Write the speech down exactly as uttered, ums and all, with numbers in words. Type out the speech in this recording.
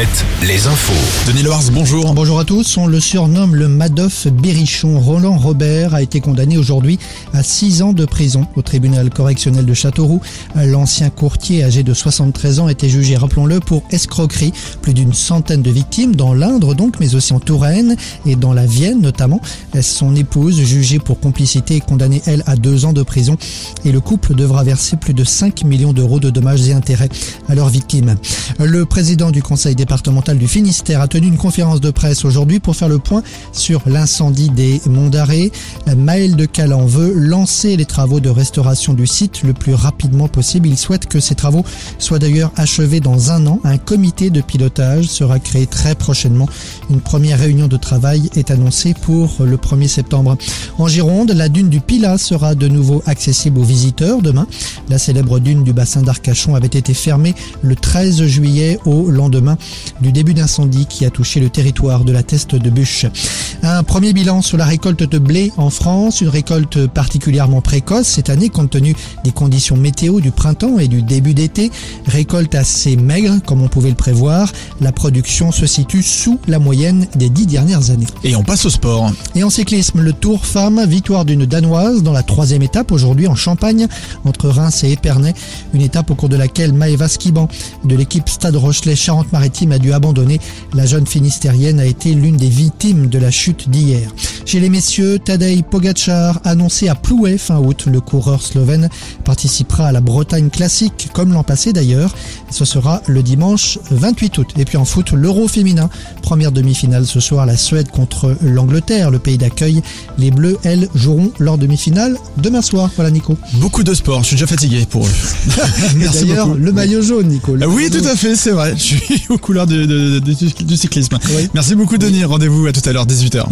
sept, les infos. Denis Loars, bonjour. Bonjour à tous. On le surnomme le Madoff Berrichon. Roland Robert a été condamné aujourd'hui à six ans de prison au tribunal correctionnel de Châteauroux. L'ancien courtier âgé de soixante-treize ans était jugé, rappelons-le, pour escroquerie. Plus d'une centaine de victimes dans l'Indre donc, mais aussi en Touraine et dans la Vienne notamment. Son épouse, jugée pour complicité, est condamnée elle à deux ans de prison. Et le couple devra verser plus de cinq millions d'euros de dommages et intérêts à leurs victimes. Le président du conseil départemental du Finistère a tenu une conférence de presse aujourd'hui pour faire le point sur l'incendie des Monts d'Arrée. Maël de Calan veut lancer les travaux de restauration du site le plus rapidement possible. Il souhaite que ces travaux soient d'ailleurs achevés dans un an. Un comité de pilotage sera créé très prochainement. Une première réunion de travail est annoncée pour le premier septembre. En Gironde, la dune du Pilat sera de nouveau accessible aux visiteurs demain. La célèbre dune du bassin d'Arcachon avait été fermée le treize juillet au lendemain du début d'incendie qui a touché le territoire de la Teste de Buch. Un premier bilan sur la récolte de blé en France, une récolte particulièrement précoce cette année compte tenu des conditions météo du printemps et du début d'été. Récolte assez maigre comme on pouvait le prévoir. La production se situe sous la moyenne des dix dernières années. Et on passe au sport. Et en cyclisme, le Tour Femmes, victoire d'une Danoise dans la troisième étape aujourd'hui en Champagne entre Reims et Épernay. Une étape au cours de laquelle Maëva Skiban de l'équipe Stade Rochelet Charente-Maritime a dû abandonner. La jeune finistérienne a été l'une des victimes de la chute d'hier. Chez les messieurs, Tadej Pogačar, annoncé à Plouay fin août, le coureur slovène participera à la Bretagne classique comme l'an passé d'ailleurs. Ce sera le dimanche vingt-huit août. Et puis en foot, l'Euro féminin, première demi-finale ce soir, la Suède contre l'Angleterre, le pays d'accueil. Les Bleus, elles, joueront leur demi-finale demain soir. Voilà Nico. Beaucoup de sport, je suis déjà fatigué pour eux. Merci D'ailleurs, beaucoup. le maillot jaune Nico. Ah oui, tout à fait, c'est vrai. Je suis aux couleurs du, du, du, du cyclisme. Oui. Merci beaucoup Denis, rendez-vous à tout à l'heure, dix-huit heures.